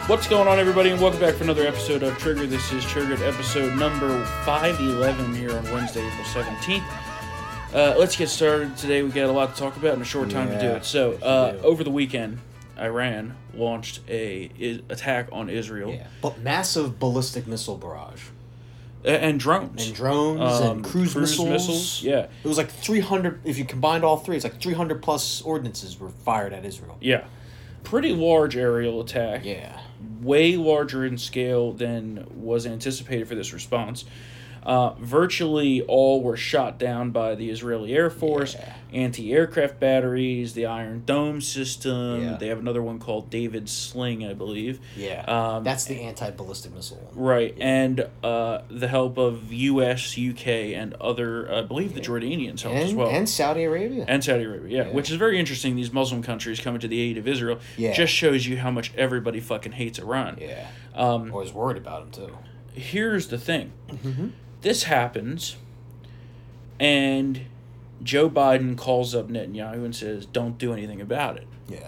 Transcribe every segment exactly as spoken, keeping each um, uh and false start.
What's going on, everybody, and welcome back for another episode of Trigger. This is Triggered, episode number five eleven here on Wednesday, April seventeenth. Uh, let's get started today. We got a lot to talk about and a short time yeah, to do it. So, uh, over the weekend, Iran launched a I- attack on Israel. Yeah, but massive ballistic missile barrage. A- and drones. And drones Um, and cruise, cruise missiles. missiles, yeah. It was like three hundred, if you combined all three, it's like three hundred plus ordinances were fired at Israel. Yeah. Pretty large aerial attack. Yeah. Way larger in scale than was anticipated for this response. Uh, virtually all were shot down by the Israeli Air Force, Yeah. anti-aircraft batteries, the Iron Dome system. Yeah. They have another one called David Sling, I believe. Yeah. Um, That's the anti-ballistic missile one. Right, Yeah. and uh, the help of U S, U K, and other, I believe the Jordanians helped And, as well. and Saudi Arabia. And Saudi Arabia, yeah, Yeah. which is very interesting. These Muslim countries coming to the aid of Israel Yeah. just shows you how much everybody fucking hates Iran. yeah. Um, I was worried about him, too. here's the thing. Mm-hmm. This happens, and Joe Biden calls up Netanyahu and says, don't do anything about it. Yeah.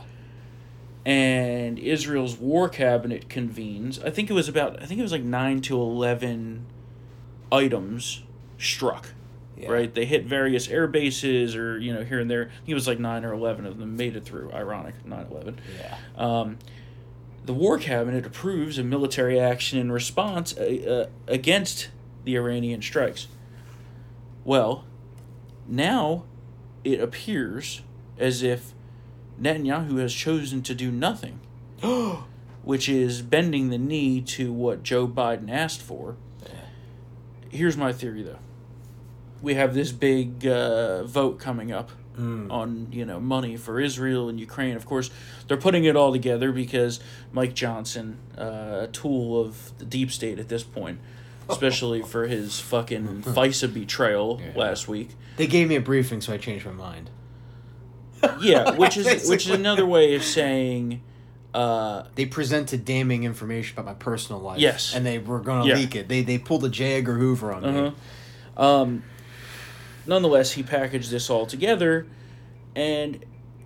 And Israel's war cabinet convenes. I think it was about, I think it was like nine to eleven items struck. Yeah. Right? They hit various air bases or, you know, here and there. I think it was like nine or eleven of them made it through. Ironic, nine eleven. Yeah. Um, the war cabinet approves a military action in response uh, uh, against the Iranian strikes. Well, now it appears as if Netanyahu has chosen to do nothing, which is bending the knee to what Joe Biden asked for. Here's my theory, though. We have this big uh, vote coming up mm. on, you know, money for Israel and Ukraine. Of course, they're putting it all together because Mike Johnson, uh, a tool of the deep state at this point, especially for his fucking FISA betrayal yeah. last week. They gave me a briefing, so I changed my mind. Yeah, which is which is another way of saying... Uh, they presented damning information about my personal life. Yes. And they were going to yeah. leak it. They they pulled a J. Edgar Hoover on uh-huh. me. Um, nonetheless, he packaged this all together, and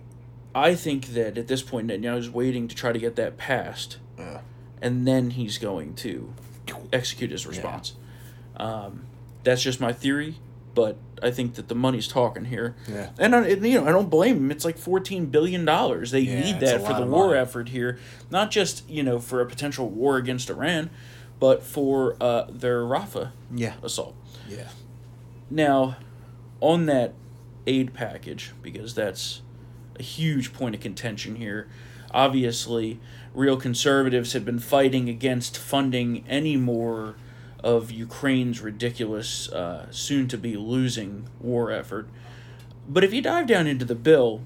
I think that at this point, Netanyahu's waiting to try to get that passed, yeah. and then he's going to execute his response. Yeah. Um, that's just my theory, but I think that the money's talking here. Yeah. And, I, you know, I don't blame him. It's like fourteen billion dollars. They yeah, need that for the war money. effort here, not just, you know, for a potential war against Iran, but for uh, their Rafah yeah. assault. Yeah. Now, on that aid package, because that's a huge point of contention here, obviously, real conservatives have been fighting against funding any more of Ukraine's ridiculous, uh, soon-to-be losing war effort. But if you dive down into the bill,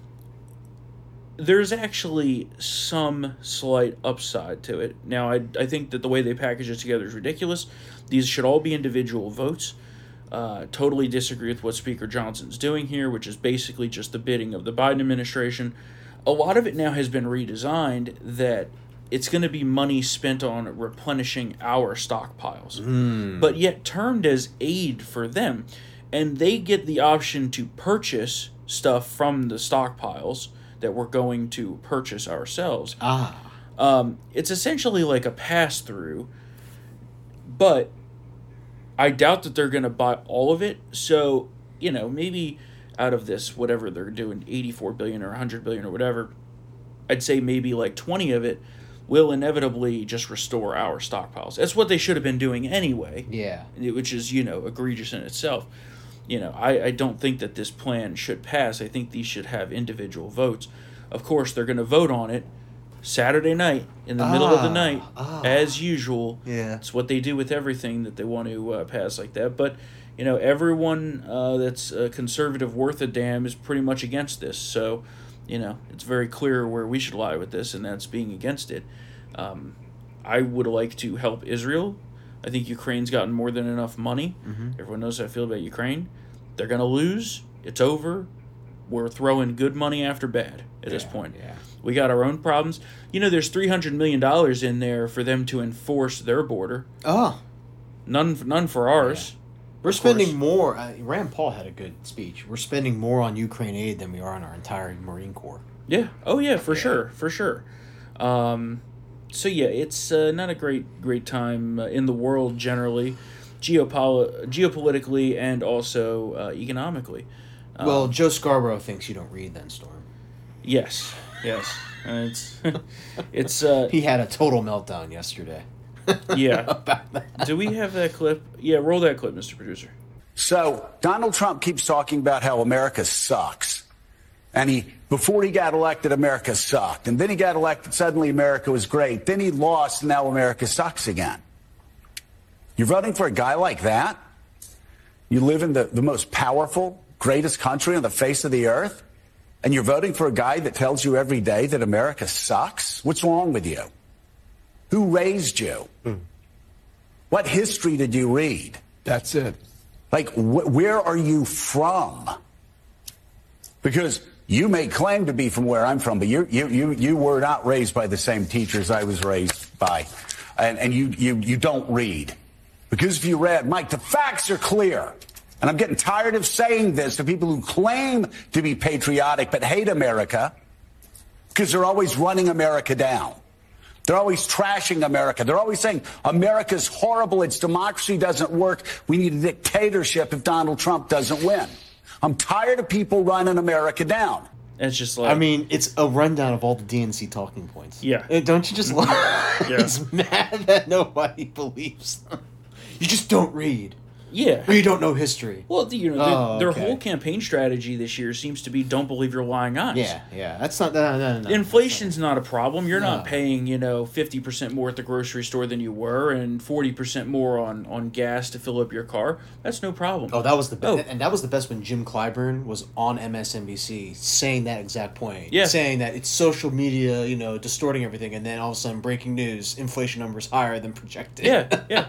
there's actually some slight upside to it. Now, I, I think that the way they package it together is ridiculous. These should all be individual votes. Uh, totally disagree with what Speaker Johnson's doing here, which is basically just the bidding of the Biden administration. A lot of it now has been redesigned that it's going to be money spent on replenishing our stockpiles, mm. but yet termed as aid for them. And they get the option to purchase stuff from the stockpiles that we're going to purchase ourselves. Ah. Um, it's essentially like a pass-through, but I doubt that they're going to buy all of it. So, you know, maybe out of this, whatever they're doing, eighty-four billion dollars or one hundred billion dollars or whatever, I'd say maybe like twenty of it will inevitably just restore our stockpiles. That's what they should have been doing anyway. Yeah. Which is, you know, egregious in itself. You know, I, I don't think that this plan should pass. I think these should have individual votes. Of course, they're going to vote on it Saturday night, in the ah, middle of the night, ah. as usual. Yeah. It's what they do with everything that they want to uh, pass like that. But, you know, everyone uh, that's a conservative worth a damn is pretty much against this. So, you know, it's very clear where we should lie with this, and that's being against it. Um, I would like to help Israel. I think Ukraine's gotten more than enough money. Mm-hmm. Everyone knows how I feel about Ukraine. They're going to lose. It's over. We're throwing good money after bad at yeah, this point. Yeah. We got our own problems. You know, there's three hundred million dollars in there for them to enforce their border. Oh. None, none for ours. Yeah. We're spending more. Uh, Rand Paul had a good speech. We're spending more on Ukraine aid than we are on our entire Marine Corps. Yeah. Oh, yeah, for yeah. sure. For sure. Um, so yeah, it's uh, not a great great time uh, in the world generally, geopol- geopolitically and also uh, economically. Um, Well, Joe Scarborough thinks you don't read then, Storm. yes, yes, and it's it's uh, He had a total meltdown yesterday. yeah. About that. Do we have that clip? Yeah, roll that clip, Mister Producer. So Donald Trump keeps talking about how America sucks. And he, before he got elected, America sucked. And then he got elected, suddenly America was great. Then he lost, and now America sucks again. You're voting for a guy like that? You live in the, the most powerful, greatest country on the face of the earth? And you're voting for a guy that tells you every day that America sucks? What's wrong with you? Who raised you? Mm. What history did you read? That's it. Like, wh- where are you from? Because you may claim to be from where I'm from, but you you you you were not raised by the same teachers I was raised by, and and you you you don't read. Because if you read, Mike, the facts are clear, and I'm getting tired of saying this to people who claim to be patriotic but hate America, because they're always running America down. They're always trashing America. They're always saying America's horrible. Its democracy doesn't work. We need a dictatorship if Donald Trump doesn't win. I'm tired of people running America down. It's just like I mean, it's a rundown of all the D N C talking points. Yeah. Uh, Don't you just love Yeah. It's mad that nobody believes them. You just don't read. yeah. Or you don't know history. Well, you know, their, Oh, their okay. whole campaign strategy this year seems to be "Don't believe your lying eyes." Yeah, yeah. That's not no, no, no. Inflation's not a problem. You're not No. paying, you know, fifty percent more at the grocery store than you were, and forty percent more on, on gas to fill up your car. That's no problem. Oh, that was the best, Oh. and that was the best when Jim Clyburn was on M S N B C saying that exact point. Yeah. saying that it's social media, you know, distorting everything, and then all of a sudden, breaking news: inflation numbers higher than projected. Yeah, yeah.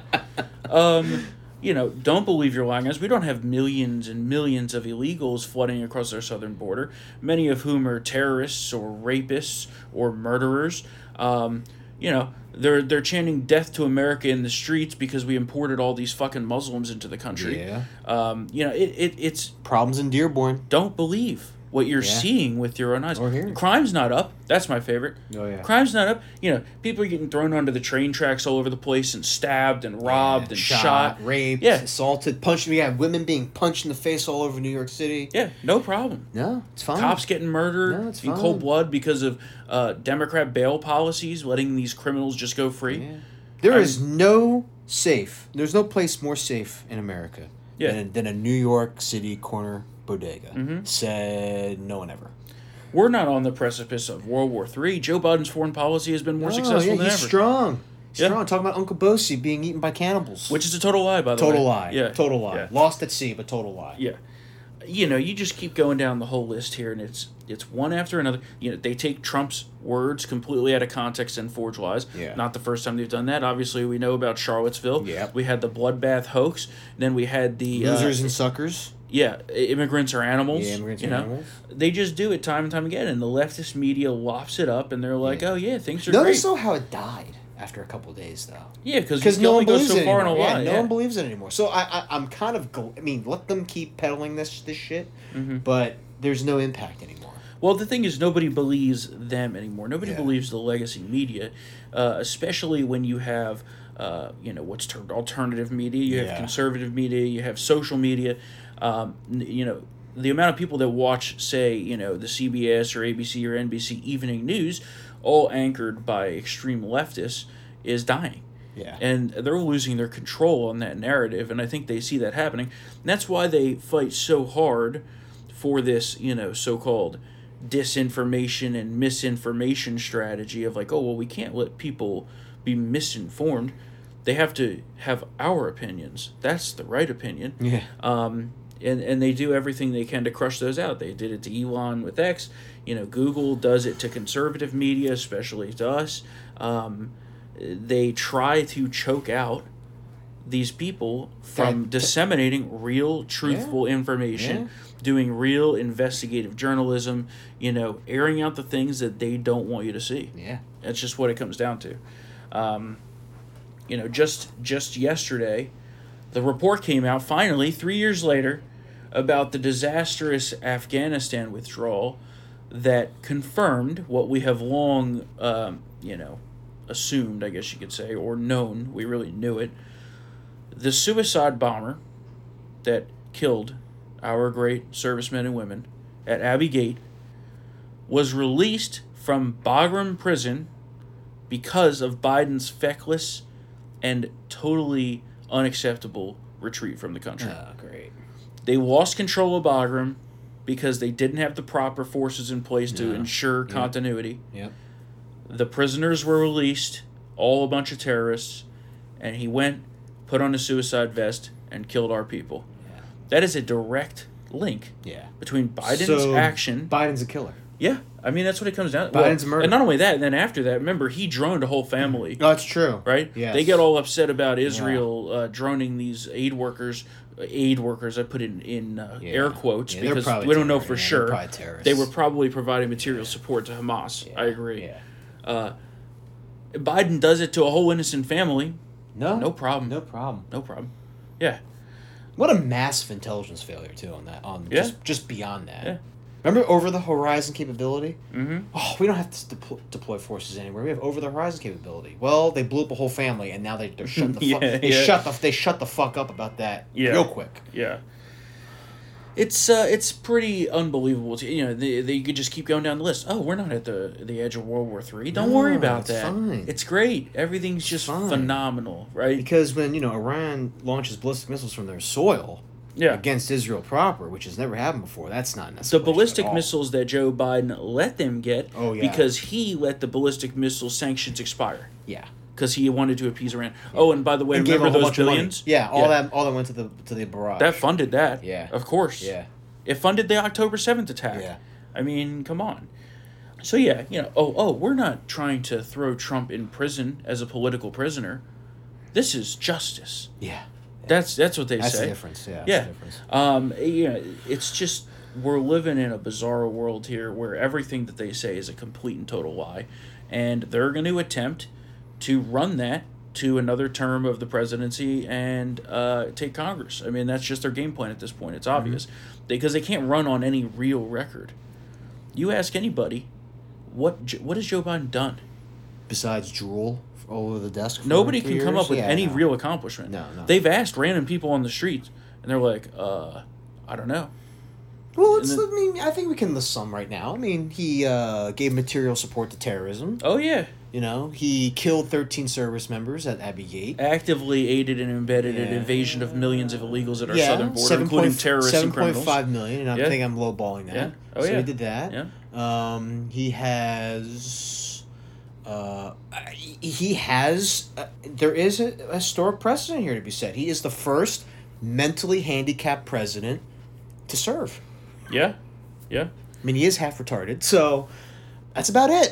um, you know, don't believe your lying eyes. We don't have millions and millions of illegals flooding across our southern border, many of whom are terrorists or rapists or murderers. Um, you know, they're they're chanting death to America in the streets because we imported all these fucking Muslims into the country. Yeah. Um, you know, it, it it's Problems in Dearborn. don't believe what you're Yeah. seeing with your own eyes. Or hearing. Crime's not up. That's my favorite. Oh, yeah. Crime's not up. You know, people are getting thrown onto the train tracks all over the place and stabbed and robbed Yeah, and shot, shot. raped, Yeah. assaulted, punched. We have women being punched in the face all over New York City. Yeah, no problem. No, it's fine. Cops getting murdered No, it's in fine. cold blood because of uh, Democrat bail policies, letting these criminals just go free. Yeah. There I- is no safe. There's no place more safe in America Yeah. than, than a New York City corner bodega. Mm-hmm. Said no one ever. We're not on the precipice of World War Three. Joe Biden's foreign policy has been more Oh, successful yeah, than he's ever. strong. He's Yeah. strong. Talking about Uncle Bosie being eaten by cannibals. Which is a total lie, by the way. total lie. Yeah. Total lie. Yeah. Lost at sea, but total lie. Yeah. You know, you just keep going down the whole list here, and it's it's one after another. You know, they take Trump's words completely out of context and forge lies. Yeah. Not the first time they've done that. Obviously, we know about Charlottesville. Yep. We had the bloodbath hoax. Then we had the Losers uh, and suckers. yeah, immigrants are animals. Yeah, immigrants you are know? animals. They just do it time and time again, and the leftist media lops it up, and they're like, Yeah. "Oh yeah, things are Notice great." though how it died after a couple of days though. Yeah, because Because you no only one go believes so it far in a anymore. lie. Yeah, no yeah. one believes it anymore. So I, I I'm kind of gl- I mean, let them keep peddling this this shit, Mm-hmm. but there's no impact anymore. Well, the thing is, nobody believes them anymore. Nobody Yeah. believes the legacy media, uh, especially when you have, uh, you know, what's termed alternative media. You have Yeah. conservative media. You have social media. Um, n- you know, the amount of people that watch, say, you know, the C B S or A B C or N B C evening news, all anchored by extreme leftists, is dying. Yeah. And they're losing their control on that narrative, and I think they see that happening. And that's why they fight so hard for this, you know, so-called disinformation and misinformation strategy of like, oh, well, we can't let people be misinformed. They have to have our opinions. That's the right opinion. Yeah. Um, and, and they do everything they can to crush those out. They did it to Elon with X. You know, Google does it to conservative media, especially to us. Um, they try to choke out these people from That- disseminating real, truthful information, Yeah. doing real investigative journalism, you know, airing out the things that they don't want you to see. Yeah. That's just what it comes down to. Um, you know, just just yesterday, the report came out, finally, three years later, about the disastrous Afghanistan withdrawal that confirmed what we have long, um, you know, assumed, I guess you could say, or known. We really knew it. The suicide bomber that killed our great servicemen and women at Abbey Gate was released from Bagram prison because of Biden's feckless and totally unacceptable retreat from the country. Oh, great. They lost control of Bagram because they didn't have the proper forces in place to No. ensure Yep. continuity. Yep. The prisoners were released, all a bunch of terrorists, and he went, put on a suicide vest, and killed our people. Yeah. That is a direct link Yeah. between Biden's So, action. Biden's a killer. Yeah, I mean, that's what it comes down to. Biden's a murderer. And not only that, and then after that, remember, he droned a whole family. No, that's true. Right? Yes. They get all upset about Israel uh, droning these aid workers. Aid workers, I put in, in uh, Yeah. air quotes Yeah, they're because probably we don't know terrorists. for Yeah, they're sure. probably terrorists. They were probably providing material support to Hamas. Yeah. I agree. Yeah. Uh, Biden does it to a whole innocent family. No. No problem. No problem. No problem. Yeah. What a massive intelligence failure too on that. On Yeah. just just beyond that. Yeah. Remember over the horizon capability? Mm-hmm. Oh, we don't have to deploy, deploy forces anywhere. We have over the horizon capability. Well, they blew up a whole family, and now they they're shutting the fuck. Yeah, They yeah. shut the they shut the fuck up about that Yeah. real quick. Yeah. It's uh, it's pretty unbelievable. To, you know, they, they could just keep going down the list. Oh, we're not at the the edge of World War Three. Don't No, worry about it's that. fine. It's great. Everything's just fine. phenomenal, right? Because when you know Iran launches ballistic missiles from their soil Yeah. against Israel proper, which has never happened before, that's not The necessary. ballistic missiles that Joe Biden let them get Oh, yeah. because he let the ballistic missile sanctions expire Yeah. because he wanted to appease Iran. Oh, and by the way, And gave a remember whole those bunch of money. billions? Yeah, all that all that went to the to the barrage. That funded that. Yeah. Of course. Yeah. It funded the October seventh attack. Yeah. I mean, come on. So yeah, you know, oh, oh, we're not trying to throw Trump in prison as a political prisoner. This is justice. Yeah. That's that's what they That's say. the difference. Yeah. That's Yeah. The difference. Um, you know, it's just we're living in a bizarre world here where everything that they say is a complete and total lie, and they're going to attempt to run that to another term of the presidency and uh, take Congress. I mean, that's just their game plan at this point. It's obvious because they can't run on any real record. You ask anybody, what J- what has Joe Biden done? Besides drool all over the desk. For Nobody three can come years? up with Yeah, any no. real accomplishment. No, no. They've asked random people on the streets, and they're like, uh, I don't know. Well, it's, And then- I mean, I think we can list some right now. I mean, he uh, gave material support to terrorism. Oh, yeah. You know, he killed thirteen service members at Abbey Gate. Actively aided and embedded an Yeah. invasion of millions of illegals at our yeah, southern border, seven including point- terrorists and seven point criminals. five million, and I Yeah. think I'm lowballing that. Yeah. Oh, so yeah. he did that. Yeah. Um, he has, uh, he has. Uh, there is a, a historic precedent here to be set. He is the first mentally handicapped president to serve. Yeah. Yeah. I mean, he is half retarded, so that's about it.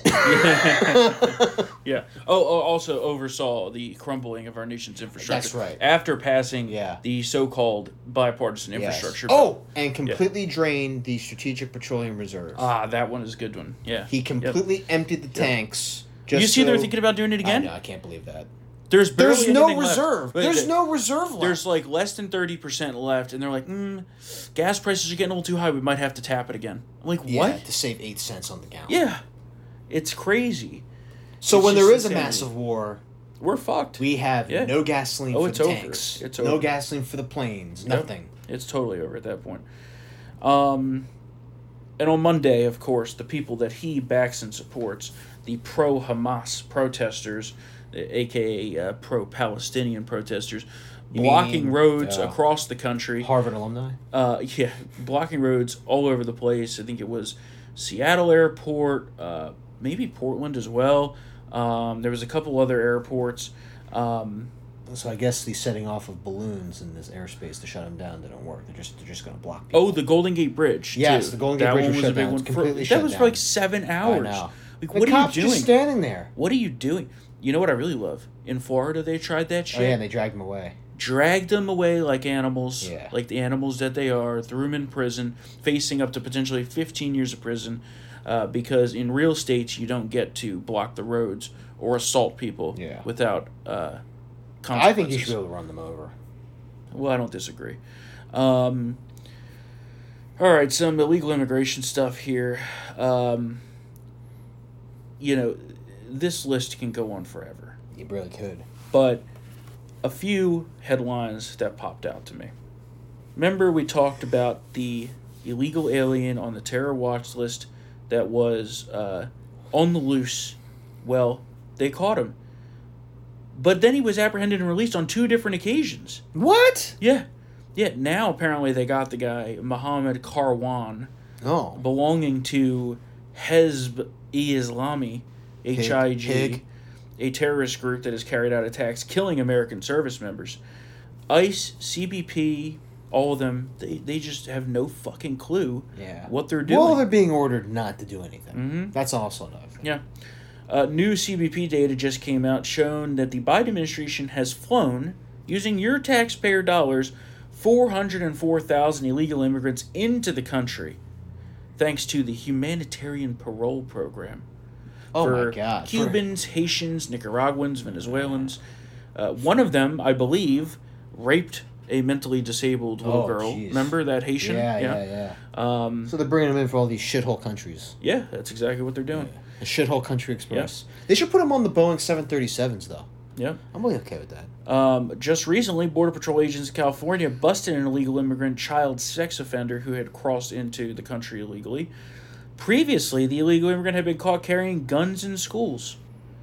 Yeah. Oh, oh, also oversaw the crumbling of our nation's infrastructure. That's right. After passing Yeah. the so-called bipartisan Yes. infrastructure bill. Oh, and completely drained the Strategic Petroleum Reserve. Ah, that one is a good one. Yeah. he Yep. completely emptied the tanks. Just You see so, they're thinking about doing it I again? know, I can't believe that. There's barely There's no anything left. reserve. Wait, There's th- no reserve left. There's like less than thirty percent left, and they're like, mm, gas prices are getting a little too high. We might have to tap it again. I'm like, yeah, what? to save eight cents on the gallon. Yeah. It's crazy. So It's when just there is a insanity. massive war, We're fucked. we have Yeah. no gasoline Oh, for it's the over. tanks. It's No over. gasoline for the planes. Yep. Nothing. It's totally over at that point. Um, and on Monday, of course, the people that he backs and supports, the pro-Hamas protesters, a k a. Uh, pro-Palestinian protesters, You blocking mean, roads uh, across the country. Harvard alumni. Uh, yeah, blocking roads all over the place. I think it was Seattle Airport, uh, maybe Portland as well. Um, there was a couple other airports. Um, So I guess the setting off of balloons in this airspace to shut them down didn't work. They're just they're just going to block people. oh, the Golden Gate Bridge. Yes, too. the Golden Gate that Bridge one was was shut a big down. one. It's For, completely that shut was for down. like seven hours. I know. Like, The what are cops you doing? just standing there. What are you doing? You know what I really love? In Florida, they tried that shit. Oh yeah, and they dragged them away. Dragged them away like animals, Yeah. like the animals that they are, threw them in prison, facing up to potentially fifteen years of prison, uh, because in real states you don't get to block the roads or assault people Yeah. without uh, consequences. I think you should be able to run them over. Well, I don't disagree. Um, all right, some illegal immigration stuff here. Um, you know, this list can go on forever. You really could. But a few headlines that popped out to me. Remember we talked about the illegal alien on the terror watch list that was uh, on the loose? Well, they caught him. But then he was apprehended and released on two different occasions. What? Yeah. Yeah, now apparently they got the guy, Mohammed Karwan, Oh. belonging to Hezb-e-Islami, H I G, Hig. a terrorist group that has carried out attacks killing American service members. ICE, C B P, all of them, they, they just have no fucking clue Yeah. what they're doing. Well, they're being ordered not to do anything. Mhm. That's also another thing. Yeah. Uh, new C B P data just came out showing that the Biden administration has flown, using your taxpayer dollars, four hundred four thousand illegal immigrants into the country, thanks to the humanitarian parole program. Oh for my God. Cubans, Haitians, Nicaraguans, Venezuelans. Uh, one of them, I believe, raped a mentally disabled little Oh, girl. jeez. Remember that For, Haitian? yeah, yeah, yeah. Um, So they're bringing them in for all these shithole countries. yeah, that's exactly what they're doing. The shithole country express. They should put them on the Boeing seven thirty-sevens, though. Yeah. I'm really okay with that. Um, just recently, Border Patrol agents in California busted an illegal immigrant child sex offender who had crossed into the country illegally. Previously, the illegal immigrant had been caught carrying guns in schools.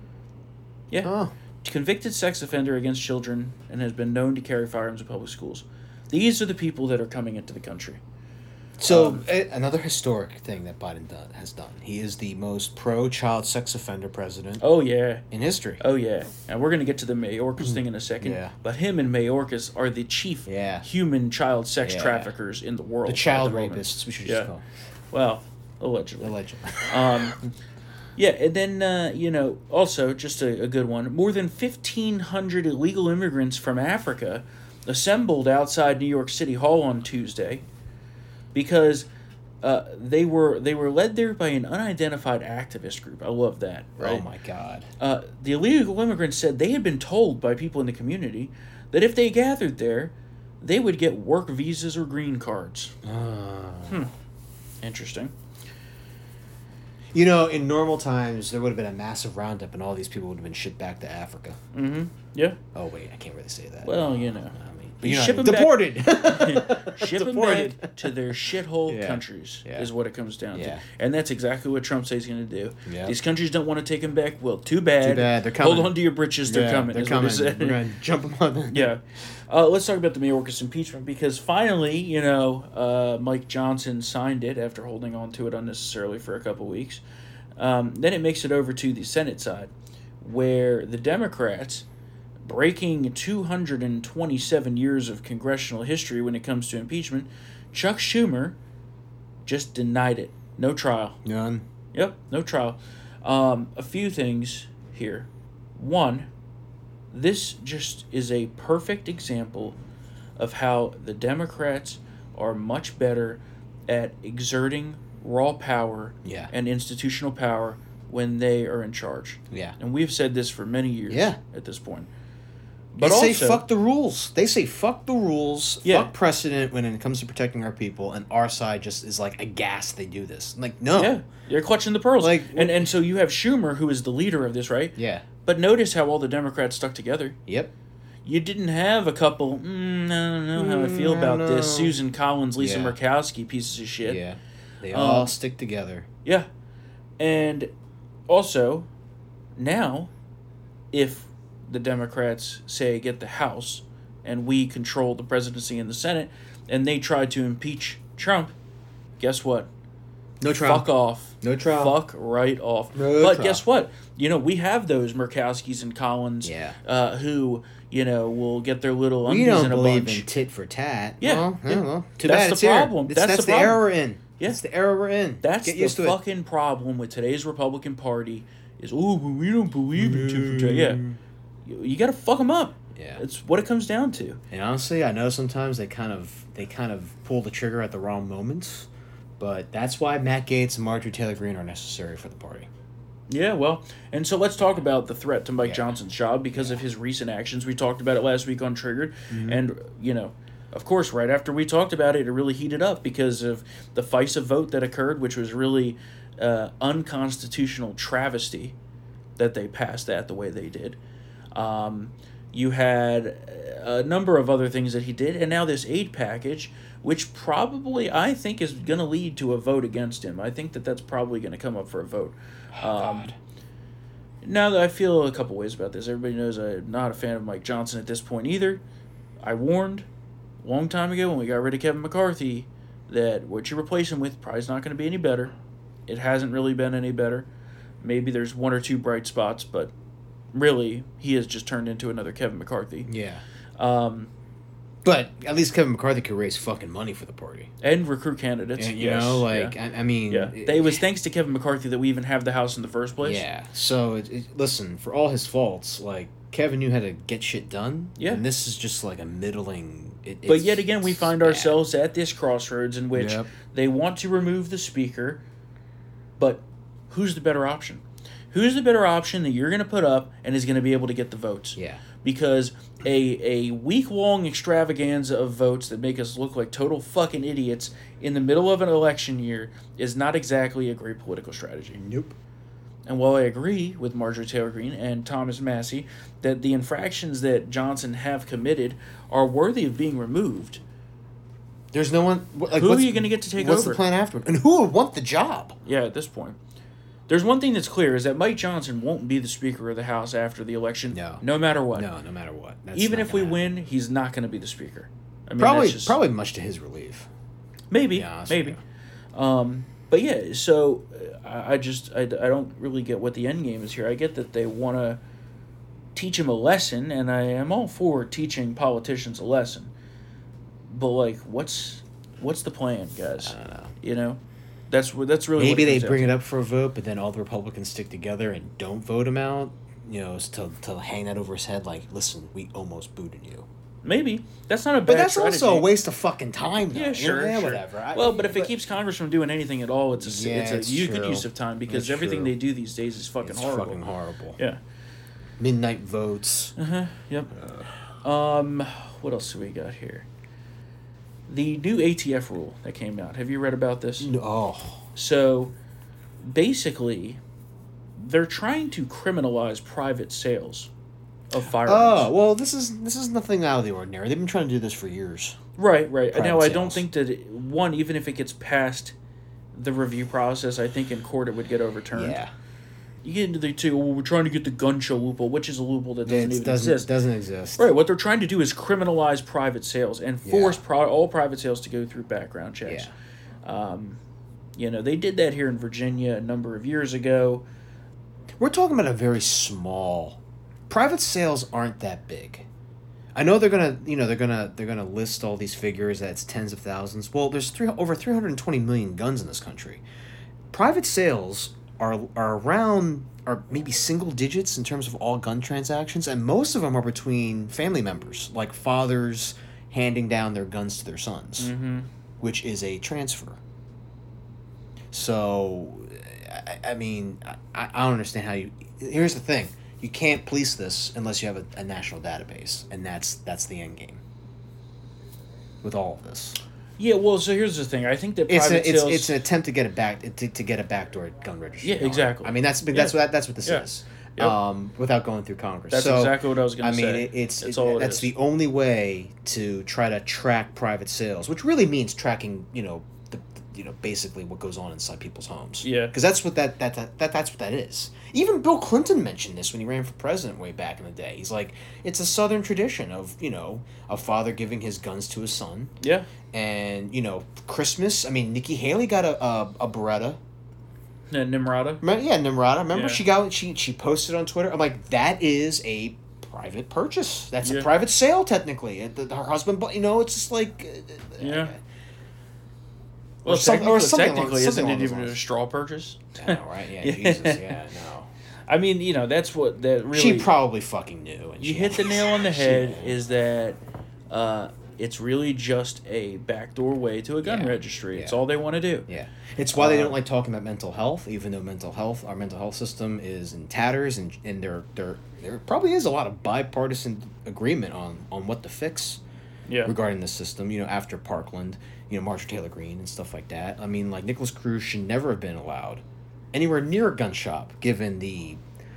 Yeah. Oh. Convicted sex offender against children and has been known to carry firearms in public schools. These are the people that are coming into the country. So, Um, a- another historic thing that Biden done, has done. He is the most pro-child sex offender president Oh, yeah. in history. Oh, yeah. And we're going to get to the Mayorkas thing in a second. Yeah. But him and Mayorkas are the chief Yeah. human child sex Yeah. traffickers in the world. The child at the moment. rapists, we should Yeah. just call Well, allegedly. them. Allegedly. Um, yeah, and then, uh, you know, also, just a, a good one, more than fifteen hundred illegal immigrants from Africa assembled outside New York City Hall on Tuesday because uh, they were they were led there by an unidentified activist group. I love that, right? Oh, my God. Uh, the illegal immigrants said they had been told by people in the community that if they gathered there, they would get work visas or green cards. Uh, Interesting. You know, in normal times, there would have been a massive roundup and all these people would have been shipped back to Africa. Mm-hmm. Yeah. Oh, wait, I can't really say that. Well, you know. I mean, You you know, ship 'em back- deported. Ship them Deported. back to their shithole Yeah. countries Yeah. is what it comes down Yeah. to. And that's exactly what Trump says he's going to do. Yeah. These countries don't want to take them back. Well, too bad. Too bad, they're coming. Hold on to your britches. They're Yeah, coming. They're is what coming. he said. We're going to jump them on them. Yeah. Uh, let's talk about the Mayorkas impeachment because finally, you know, uh, Mike Johnson signed it after holding on to it unnecessarily for a couple weeks. Um, then it makes it over to the Senate side, where the Democrats, breaking two hundred twenty-seven years of congressional history when it comes to impeachment, Chuck Schumer just denied it. No trial. None. Yep, no trial. Um, a few things here. One, this just is a perfect example of how the Democrats are much better at exerting raw power Yeah. and institutional power when they are in charge. Yeah. And we've said this for many years Yeah. at this point. They But say also, fuck the rules. They say fuck the rules, Yeah. fuck precedent when it comes to protecting our people, and our side just is like aghast they do this. Like, no. yeah, you're clutching the pearls. Like, and and so you have Schumer, who is the leader of this, right? Yeah. But notice how all the Democrats stuck together. Yep. You didn't have a couple, mm, I don't know how I feel Mm, I about don't this, know. Susan Collins, Lisa Yeah. Murkowski pieces of shit. Yeah. They Um, all stick together. Yeah. And also, now, if the Democrats say get the House and we control the presidency and the Senate, and they try to impeach Trump, guess what? No trial. Fuck off. No trial. Fuck right off. No but trial. guess what? You know, we have those Murkowskis and Collins Yeah. uh, who, you know, will get their little We undies don't in a believe bunch. in tit for tat. Yeah, Well, yeah. yeah, well, too That's bad the it's here. problem. It's, That's that's, the the, era problem. we're in. Yeah. That's the era we're in. That's Get the used to fucking problem with today's Republican Party is, oh, but we don't believe in tit for tat. Yeah. You, you got to fuck them up. it. Yeah. It's what it comes down to. And honestly, I know sometimes they kind of they kind of pull the trigger at the wrong moments, but that's why Matt Gaetz and Marjorie Taylor Greene are necessary for the party. Yeah, well, and so let's talk about the threat to Mike Yeah. Johnson's job because of his recent actions. We talked about it last week on Triggered, Mm-hmm. and, you know, of course, right after we talked about it, it really heated up because of the FISA vote that occurred, which was really uh, unconstitutional travesty that they passed that the way they did. Um, you had a number of other things that he did, and now this aid package, which probably I think is going to lead to a vote against him. I think that that's probably going to come up for a vote. Um, now that I feel a couple ways about this, everybody knows I'm not a fan of Mike Johnson at this point either. I warned a long time ago when we got rid of Kevin McCarthy that what you replace him with probably is not going to be any better. It hasn't really been any better. Maybe there's one or two bright spots, but really, he has just turned into another Kevin McCarthy. Yeah. Um, but at least Kevin McCarthy could raise fucking money for the party. And recruit candidates. And, you yes, know, like, yeah. I, I mean... Yeah. It, it was thanks to Kevin McCarthy that we even have the House in the first place. Yeah. So, it, it, listen, for all his faults, like, Kevin knew how to get shit done. Yeah. And this is just like a middling... It, but yet again, we find bad. ourselves at this crossroads in which Yep. they want to remove the speaker, but who's the better option? Who's the better option that you're going to put up and is going to be able to get the votes? Yeah. Because a a week-long extravaganza of votes that make us look like total fucking idiots in the middle of an election year is not exactly a great political strategy. Nope. And while I agree with Marjorie Taylor Greene and Thomas Massey that the infractions that Johnson have committed are worthy of being removed, there's no one... Like, who are you going to get to take what's over? What's the plan afterward? And who would want the job? Yeah, at this point. There's one thing that's clear, is that Mike Johnson won't be the Speaker of the House after the election, No. no matter what. No, no matter what. That's Even not if we gonna happen. win, he's not going to be the Speaker. I mean, Probably, that's just, probably much to his relief. Maybe, Yeah, honest maybe. with Um, but yeah, so uh, I, I just, I, I don't really get what the end game is here. I get that they want to teach him a lesson, and I am all for teaching politicians a lesson. But, like, what's what's the plan, guys? I don't know. You know? That's what that's really Maybe what it they comes bring down it up for a vote, but then all the Republicans stick together and don't vote him out. You know, to to hang that over his head, like, listen, we almost booted you. to. Maybe. That's not a bad But that's strategy. also a waste of fucking time, though. Yeah, You sure, know, yeah, sure. whatever. I- Well, but if it but- keeps Congress from doing anything at all, it's a, Yeah, it's a it's you good true. use of time because It's everything true. they do these days is fucking it's horrible. fucking horrible. Yeah. Midnight votes. Uh-huh. Yep. Um, what else do we got here? The new A T F rule that came out. Have you read about this? No, oh, So, basically, they're trying to criminalize private sales of firearms. oh, well, this is this is nothing out of the ordinary. They've been trying to do this for years. Right, right. Private Now, I don't sales. think that, it, one, even if it gets past the review process, I think in court it would get overturned. Yeah, You get into the two, well, we're trying to get the gun show loophole, which is a loophole that doesn't it even doesn't exist. doesn't exist. Right, what they're trying to do is criminalize private sales and force Yeah. pri- all private sales to go through background checks. Yeah. Um, you know, they did that here in Virginia a number of years ago. We're talking about a very small. Private sales aren't that big. I know they're gonna, you know, they're gonna they're gonna list all these figures that it's tens of thousands. Well, there's three over three hundred twenty million guns in this country. Private sales are are around are maybe single digits in terms of all gun transactions, and most of them are between family members, like fathers handing down their guns to their sons, Mm-hmm. which is a transfer. So, I, I mean, I, I don't understand how you. Here's the thing: you can't police this unless you have a, a national database, and that's that's the end game. With all of this, Yeah, well, so here's the thing. I think that it's private a, it's sales... it's an attempt to get a back to, to get a backdoor gun registry. Yeah, going. exactly. I mean, that's that's Yeah. what that's what this Yeah. is. Yep. Um, without going through Congress. That's So, exactly what I was going I to mean, say. it, it's That's it- all it that's is. the only way to try to track private sales, which really means tracking, you know, the, you know, basically what goes on inside people's homes. Yeah. because that's what that, that that that that's what that is. Even Bill Clinton mentioned this when he ran for president way back in the day. He's like, it's a Southern tradition of, you know, a father giving his guns to his son, Yeah. and you know, Christmas. I mean, Nikki Haley got a a, a Beretta. Uh, Nimrata. Remember, yeah, Nimrata. Remember, Yeah. she got she she posted on Twitter. I'm like, that is a private purchase. That's Yeah. a private sale, technically. It- the- Her husband, bought- you know, it's just like, uh, Yeah. uh, Well, Or some- or technically, something along- technically something isn't along it those even a lines. straw purchase? I know, right? Yeah, Yeah. Jesus, yeah, no. I mean, you know, that's what that really... She probably fucking knew. And You she- hit the nail on the she head, knew. is that uh, it's really just a backdoor way to a gun Yeah. registry. It's Yeah. all they want to do. Yeah, it's why they Uh, don't like talking about mental health, even though mental health, our mental health system is in tatters, and and there there there probably is a lot of bipartisan agreement on on what to fix. Yeah. Regarding the system, you know, after Parkland, you know, Marjorie Taylor Greene and stuff like that. I mean, like, Nicholas Cruz should never have been allowed anywhere near a gun shop, given the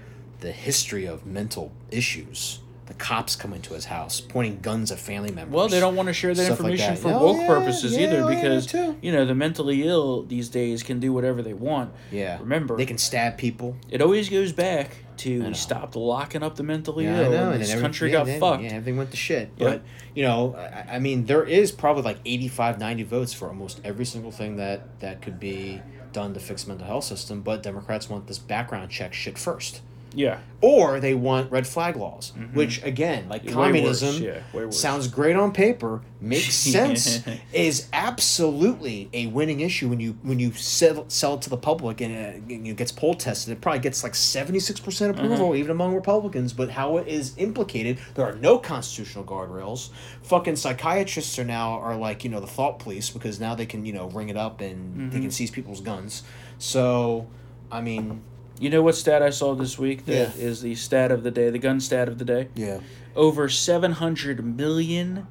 the history of mental issues. The cops come into his house, pointing guns at family members. Well, they don't want to share that Stuff like information that. for Oh, woke yeah, purposes yeah, either, oh, yeah, because too. you know the mentally ill these days can do whatever they want. Yeah. Remember, They can stab people. it always goes back to know. we stopped locking up the mentally Yeah, ill, I know. and this every- country yeah, got then- fucked. Yeah, everything went to shit. Yeah. But, you know, I, I mean, there is probably like eighty-five, ninety votes for almost every single thing that, that could be done to fix the mental health system, but Democrats want this background check shit first. Yeah, Or they want red flag laws, which, again, like Way communism, worse, yeah, way worse. sounds great on paper, makes sense, is absolutely a winning issue when you when you sell, sell it to the public and uh, it gets poll tested. It probably gets like seventy-six percent approval, Uh-huh. even among Republicans, but how it is implicated, there are no constitutional guardrails. Fucking psychiatrists are now are like, you know, the thought police because now they can, you know, ring it up and Mm-hmm. they can seize people's guns. So, I mean... you know what stat I saw this week that Yeah. is the stat of the day, the gun stat of the day? Yeah. Over seven hundred million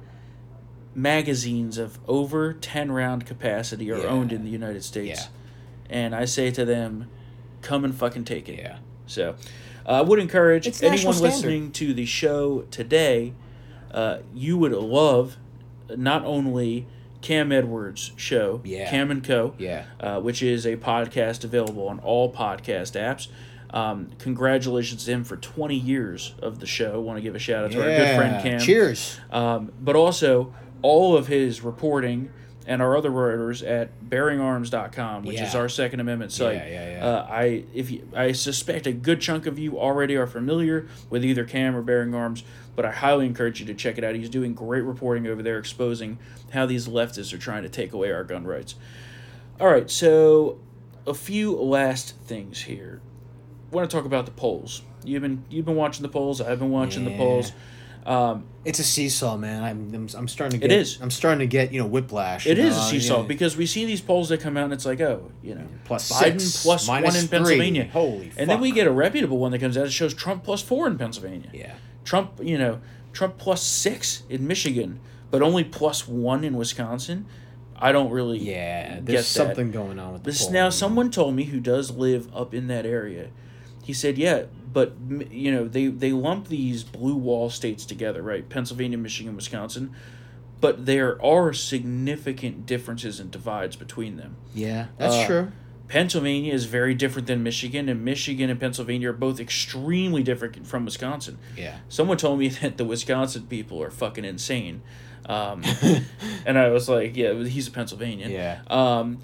magazines of over ten round capacity are Yeah. owned in the United States. Yeah. And I say to them, come and fucking take it. Yeah. So uh, I would encourage It's anyone national standard. listening to the show today, uh, you would love not only Cam Edwards' show, Yeah. Cam and Co., Yeah. uh, which is a podcast available on all podcast apps. Um, congratulations to him for twenty years of the show. Want to give a shout out to our good friend Cam. Cheers. Um, but also all of his reporting and our other writers at bearing arms dot com, which is Yeah. our Second Amendment site. Yeah, yeah, yeah. Uh, I if you, I suspect a good chunk of you already are familiar with either Cam or Bearing Arms, but I highly encourage you to check it out. He's doing great reporting over there, exposing how these leftists are trying to take away our gun rights. All right, so a few last things here. I want to talk about the polls. You've been you've been watching the polls. I've been watching the Yeah. polls. Um, It's a seesaw, man. I'm, I'm I'm starting to It get. is. I'm starting to get you know whiplash. It you is know, a seesaw yeah. because we see these polls that come out and it's like, oh, you know, Plus Biden six, plus one minus in three. Pennsylvania. Holy And then fuck. we get a reputable one that comes out that shows Trump plus four in Pennsylvania. Yeah. Trump, you know, Trump plus six in Michigan, but only plus one in Wisconsin. I don't really Yeah. get There's that. something going on with the This poll. now someone told me who does live up in that area. He said, yeah, but m- you know they they lump these blue wall states together, right? Pennsylvania, Michigan, Wisconsin, but there are significant differences and divides between them. Yeah, that's Uh, true. Pennsylvania is very different than Michigan, and Michigan and Pennsylvania are both extremely different from Wisconsin. Yeah. Someone told me that the Wisconsin people are fucking insane. Um, and I was like, yeah, he's a Pennsylvanian. Yeah. Um,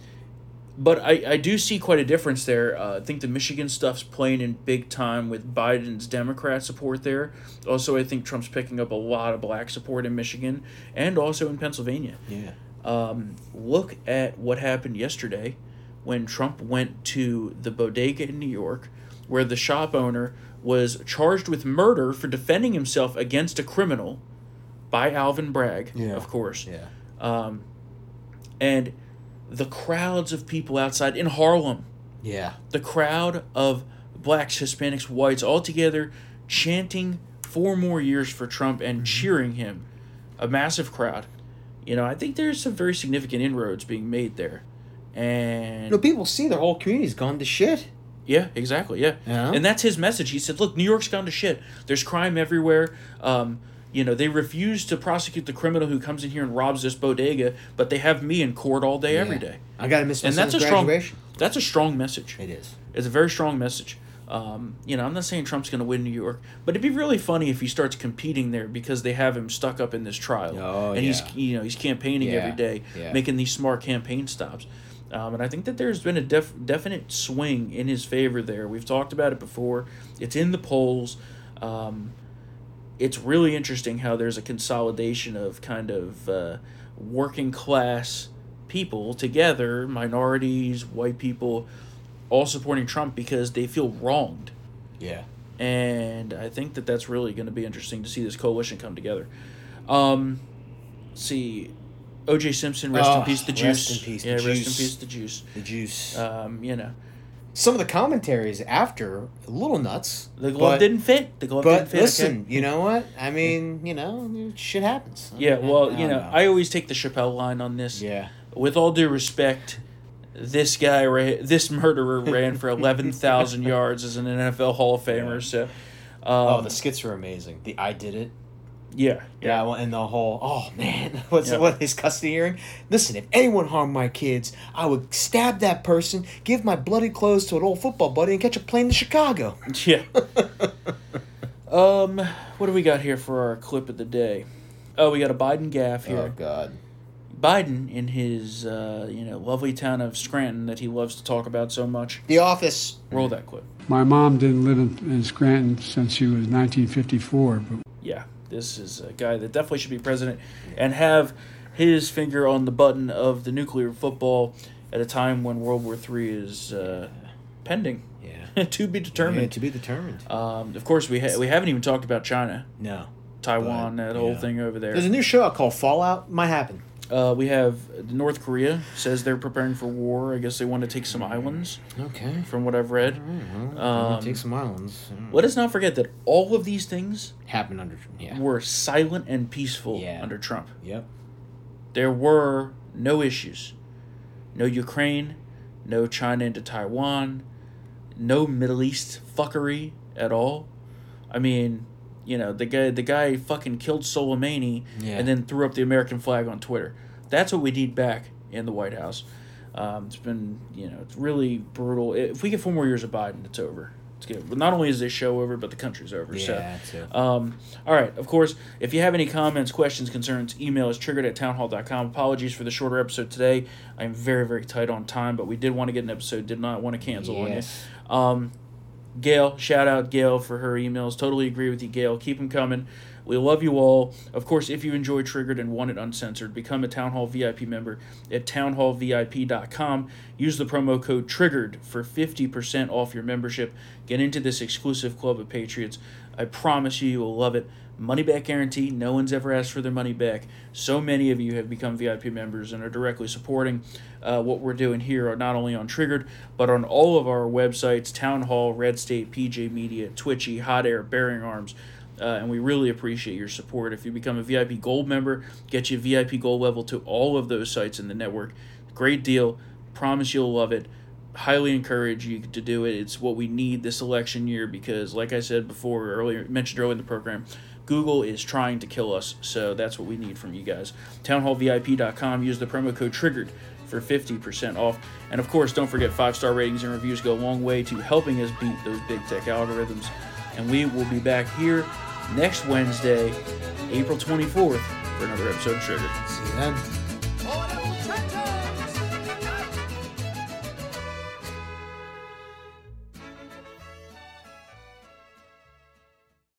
but I, I do see quite a difference there. Uh, I think the Michigan stuff's playing in big time with Biden's Democrat support there. Also, I think Trump's picking up a lot of black support in Michigan and also in Pennsylvania. Yeah. Um, look at what happened yesterday when Trump went to the bodega in New York, where the shop owner was charged with murder for defending himself against a criminal by Alvin Bragg, Yeah. of course. Yeah. Um, and the crowds of people outside in Harlem, Yeah. the crowd of blacks, Hispanics, whites, all together chanting four more years for Trump and cheering him. A massive crowd. You know, I think there's some very significant inroads being made there. And You know, people see their whole community's gone to shit. yeah, exactly, yeah. Yeah. And that's his message. He said, look, New York's gone to shit. There's crime everywhere. Um, you know, they refuse to prosecute the criminal who comes in here and robs this bodega, but they have me in court all day, every day. I gotta miss my And that's a son's strong graduation. that's a strong message. It is. It's a very strong message. Um, you know, I'm not saying Trump's going to win New York, but it'd be really funny if he starts competing there because they have him stuck up in this trial, Oh, and he's yeah. you know he's campaigning Yeah, every day, yeah. making these smart campaign stops. Um, and I think that there's been a def- definite swing in his favor there. We've talked about it before. It's in the polls. Um, it's really interesting how there's a consolidation of kind of uh, working class people together, minorities, white people, all supporting Trump because they feel wronged. Yeah. And I think that that's really going to be interesting to see this coalition come together. Um, let's see, O J Simpson, rest Oh, in peace, the rest juice. in peace, the yeah, rest juice. in peace, the juice. The juice. Um, you know, Some of the commentaries after a little nuts. the glove but, didn't fit. The glove But didn't fit. listen, okay? you know what? I mean, you know, shit happens. Yeah, well, I you don't know, I always take the Chappelle line on this. Yeah. With all due respect, this guy, ran, this murderer ran for eleven thousand yards as an N F L Hall of Famer. Yeah. So, um, oh, the skits are amazing. The I did it. Yeah, yeah, well, and the whole, oh man, what's yeah. what his custody hearing? Listen, if anyone harmed my kids, I would stab that person, give my bloody clothes to an old football buddy, and catch a plane to Chicago. Yeah. um, what do we got here for our clip of the day? Oh, we got a Biden gaffe here. Oh God. Biden in his uh, you know lovely town of Scranton that he loves to talk about so much. The Office. Roll that clip. My mom didn't live in, in Scranton since she was nineteen fifty-four. But yeah, this is a guy that definitely should be president and have his finger on the button of the nuclear football at a time when World War Three is uh, pending. Yeah. to be determined. Yeah, to be determined. Um, of course, we ha- we haven't even talked about China. No. Taiwan, But, that yeah. whole thing over there. There's a new show out called Fallout. Might happen. Uh, we have North Korea says they're preparing for war. I guess they want to take some islands, Okay. from what I've read. Well, Um, take some islands. Let us not forget that all of these things Happened under. Yeah. were silent and peaceful Yeah. under Trump. Yep. There were no issues. No Ukraine, no China into Taiwan, no Middle East fuckery at all. I mean, you know, the guy the guy fucking killed Soleimani Yeah. and then threw up the American flag on Twitter. That's what we need back in the White House. Um, it's been, you know, it's really brutal. If we get four more years of Biden, it's over. It's good. But not only is this show over, but the country's over. Yeah, so, too. um, all right. Of course, if you have any comments, questions, concerns, email us triggered at townhall dot com. Apologies for the shorter episode today. I'm very, very tight on time, but we did want to get an episode. Did not want to cancel Yes. on you. Um, Gail, shout out Gail for her emails. Totally agree with you, Gail. Keep them coming. We love you all. Of course, if you enjoy Triggered and want it uncensored, become a Town Hall V I P member at town hall V I P dot com. Use the promo code TRIGGERED for fifty percent off your membership. Get into this exclusive club of Patriots. I promise you, you will love it. Money back guarantee. No one's ever asked for their money back. So many of you have become V I P members and are directly supporting uh, what we're doing here, not only on Triggered, but on all of our websites, Town Hall, Red State, P J Media, Twitchy, Hot Air, Bearing Arms. Uh, and we really appreciate your support. If you become a V I P Gold member, get you V I P Gold level to all of those sites in the network. Great deal. Promise you'll love it. Highly encourage you to do it. It's what we need this election year because, like I said before, earlier mentioned earlier in the program, Google is trying to kill us. So that's what we need from you guys. town hall V I P dot com. Use the promo code TRIGGERED for fifty percent off. And, of course, don't forget five-star ratings and reviews go a long way to helping us beat those big tech algorithms. And we will be back here next Wednesday, April twenty-fourth, for another episode of Triggered. See you then.